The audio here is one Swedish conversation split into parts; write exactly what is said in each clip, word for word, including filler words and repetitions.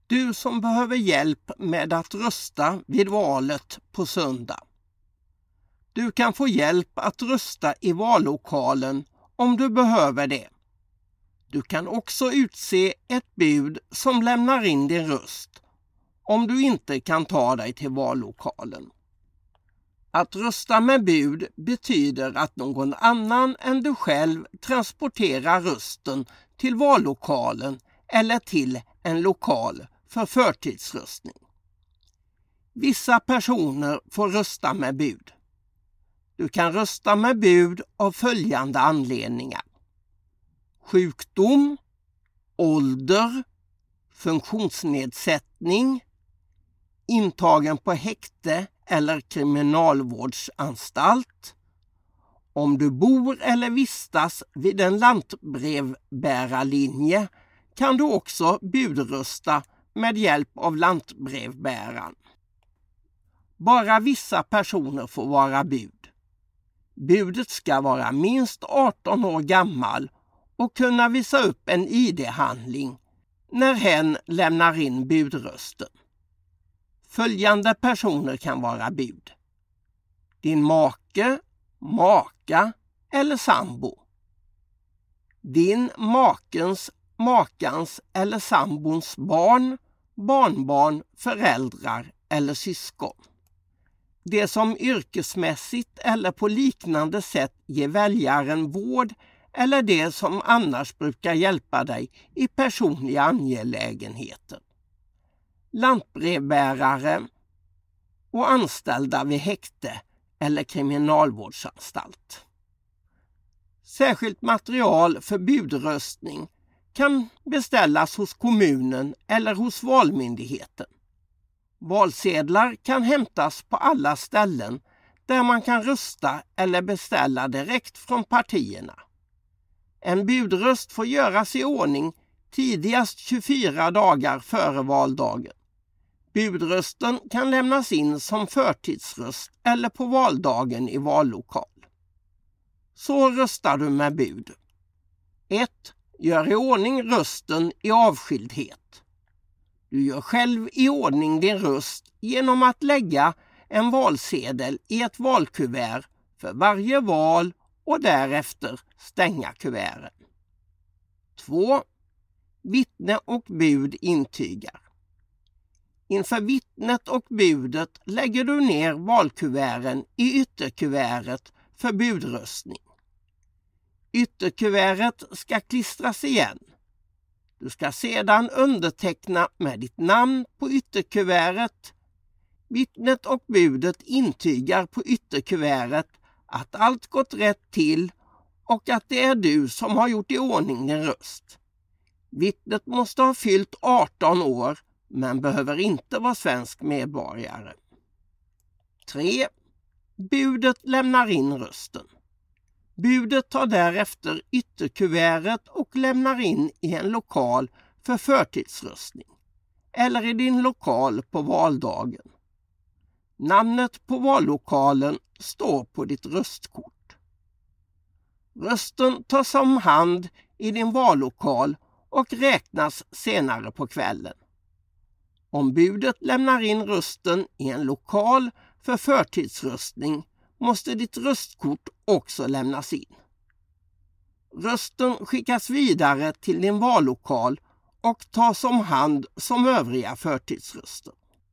Du som behöver hjälp med att rösta vid valet på söndag. Du kan få hjälp att rösta i vallokalen om du behöver det. Du kan också utse ett bud som lämnar in din röst om du inte kan ta dig till vallokalen. Att rösta med bud betyder att någon annan än du själv transporterar rösten till vallokalen eller till en lokal för förtidsröstning. Vissa personer får rösta med bud. Du kan rösta med bud av följande anledningar: sjukdom, ålder, funktionsnedsättning, intagen på häkte eller kriminalvårdsanstalt, om du bor eller vistas vid en lantbrevbärarlinje kan du också budrösta med hjälp av lantbrevbäraren. Bara vissa personer får vara bud. Budet ska vara minst arton år gammal och kunna visa upp en I D-handling när hen lämnar in budrösten. Följande personer kan vara bud: din make, maka eller sambo, din makens, makans eller sambons barn, barnbarn, föräldrar eller syskon. Det som yrkesmässigt eller på liknande sätt ger väljaren vård eller det som annars brukar hjälpa dig i personliga angelägenheter. Lantbrevbärare och anställda vid häkte eller kriminalvårdsanstalt. Särskilt material för budröstning kan beställas hos kommunen eller hos valmyndigheten. Valsedlar kan hämtas på alla ställen där man kan rösta eller beställa direkt från partierna. En budröst får göras i ordning tidigast tjugofyra dagar före valdagen. Budrösten kan lämnas in som förtidsröst eller på valdagen i vallokal. Så röstar du med bud. ett. Gör i ordning rösten i avskildhet. Du gör själv i ordning din röst genom att lägga en valsedel i ett valkuvert för varje val och därefter stänga kuverten. två. Vittne och bud intygar. Inför vittnet och budet lägger du ner valkuverten i ytterkuvertet för budröstning. Ytterkuvertet ska klistras igen. Du ska sedan underteckna med ditt namn på ytterkuvertet. Vittnet och budet intygar på ytterkuvertet att allt gått rätt till och att det är du som har gjort i ordning din röst. Vittnet måste ha fyllt arton år men behöver inte vara svensk medborgare. tre. Budet lämnar in rösten. Budet tar därefter ytterkuvertet och lämnar in i en lokal för förtidsröstning eller i din lokal på valdagen. Namnet på vallokalen står på ditt röstkort. Rösten tas om hand i din vallokal och räknas senare på kvällen. Om budet lämnar in rösten i en lokal för förtidsröstning måste ditt röstkort också lämnas in. Rösten skickas vidare till din vallokal och tas om hand som övriga förtidsröster.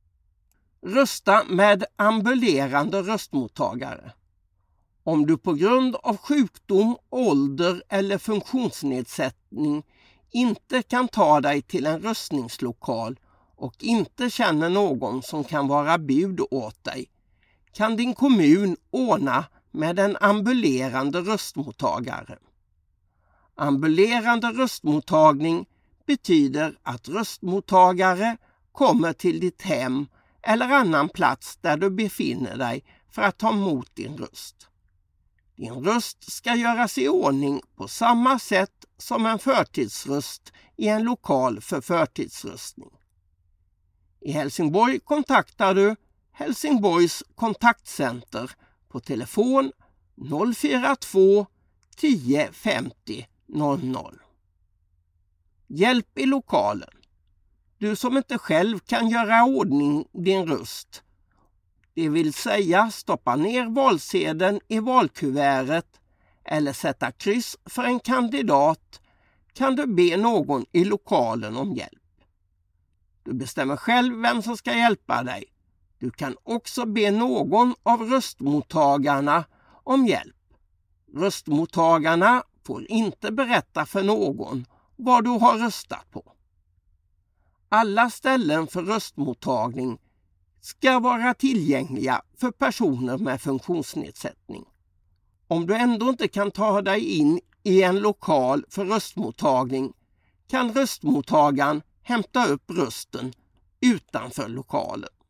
Rösta med ambulerande röstmottagare. Om du på grund av sjukdom, ålder eller funktionsnedsättning inte kan ta dig till en röstningslokal och inte känner någon som kan vara bud åt dig, kan din kommun ordna med en ambulerande röstmottagare. Ambulerande röstmottagning betyder att röstmottagare kommer till ditt hem eller annan plats där du befinner dig för att ta emot din röst. Din röst ska göras i ordning på samma sätt som en förtidsröst i en lokal för förtidsröstning. I Helsingborg kontaktar du Helsingborgs kontaktcenter på telefon noll fyra två tio femtio noll noll. Hjälp i lokalen. Du som inte själv kan göra ordning din röst, det vill säga stoppa ner valsedeln i valkuvertet eller sätta kryss för en kandidat, kan du be någon i lokalen om hjälp. Du bestämmer själv vem som ska hjälpa dig. Du kan också be någon av röstmottagarna om hjälp. Röstmottagarna får inte berätta för någon vad du har röstat på. Alla ställen för röstmottagning ska vara tillgängliga för personer med funktionsnedsättning. Om du ändå inte kan ta dig in i en lokal för röstmottagning kan röstmottagaren hämta upp rösten utanför lokalen.